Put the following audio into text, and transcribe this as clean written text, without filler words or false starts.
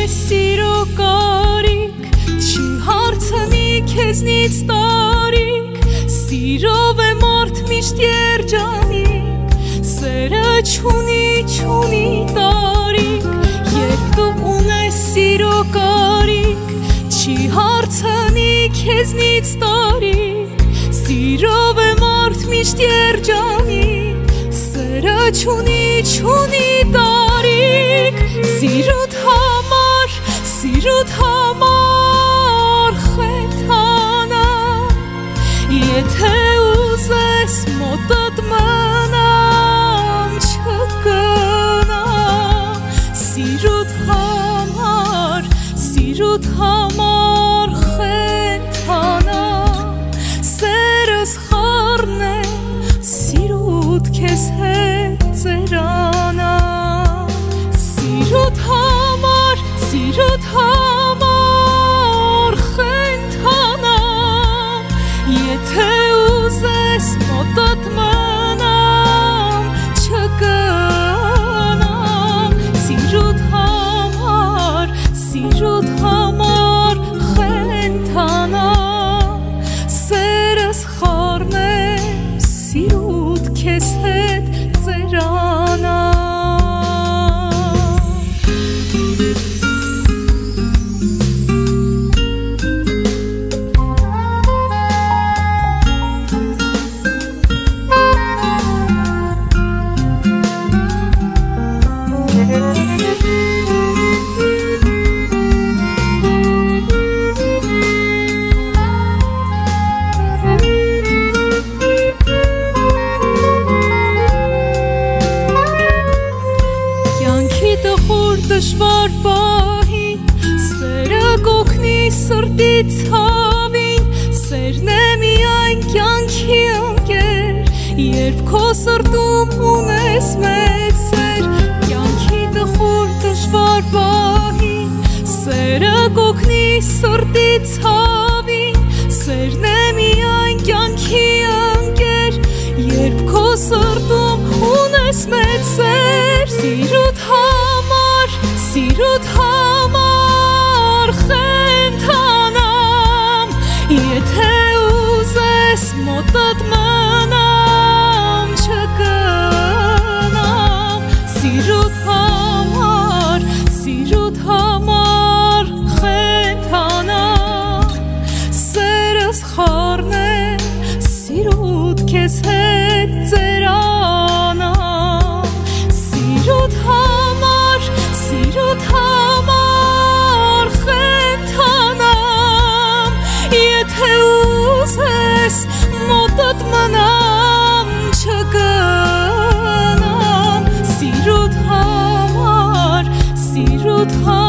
սիրո կարիք, չի հարցնի քեզնից տարիք, սիրով է մարդ միշտ երջանիկ, սերը չունի տարիք, երբ դու ունես սիրո կարիք, չի հարցնի քեզնից տարիք, սիրով է մարդ միշտ երջանիկ, սերը չունի տարիք, սիրուդ համար խենթանա, եթե ուզես մոտդ մնամ չգնամ, սիրուդ համար խենթանա, սերս խառնեմ, սիրուդ քեզ հետ ծերանա, սիրուդ համար խենթանամ, եթե ուզես մոտդ մնամ չգնամ, սիրուդ համար խենթանամ, սերս խառնեմ, սիրուդ քեզ հետ ծերանա. Դժվար պահին, սերը կօգնի սրտի ցավին, սերն է միայն կյանքի ընկեր, երբ քո սրտում ունես մեծ սեր, կյանքի տխուր դժվար պահին, սերը կօգնի սրտի ցավին, սերն է միայն կյանքի ընկեր, երբ քո սրտում ունես մեծ սեր, սիրուդ համար խենթանամ, եթե ուզես մոտդ մնամ չգնամ, սիրուդ համար խենթանամ, սերս խառնեմ, սիրուդ քեզ հետ ծերանամ, սիրուդ համար խենթանամ, եթե ուզես մոտդ մնամ չգնամ, սիրուդ համար